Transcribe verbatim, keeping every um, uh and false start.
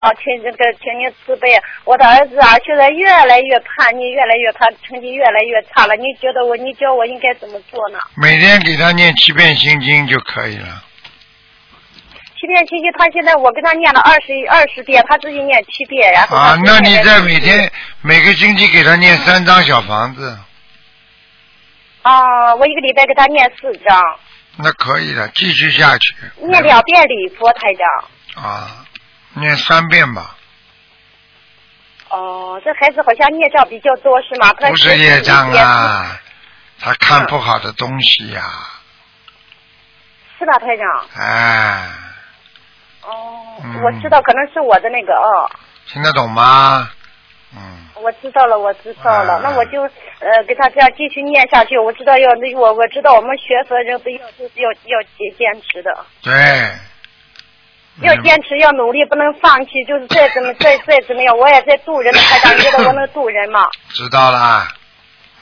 啊，请这个，请您慈悲。我的儿子啊，现在越来越叛逆，越来越他成绩越来越差了。你觉得我，你教我应该怎么做呢？ 每天给他念七遍心经就可以了。 七遍心经，他现在我给他念了二十二十遍，他自己念七遍，然后啊，那你在每天每个星期给他念三张小房子。 啊，我一个礼拜给他念四张。 那可以的，继续下去。 念两遍礼佛，台长。 啊，念三遍吧。 哦，这孩子好像孽障比较多是吗？ 不是业障啊，他看不好的东西呀、啊。 是吧，台长？ 哎。 哦、 嗯， 我知道，可能是我的那个哦。 听得懂吗？嗯。 我知道了，我知道了， 啊、 那我就呃给他这样继续念下去。我知道要我我知道我们学佛人都要要要坚持的。 对。 要坚持，要努力，不能放弃。就是再怎么再再怎么样，我也在渡人的台长，你觉得我能渡人吗？ 知道啦。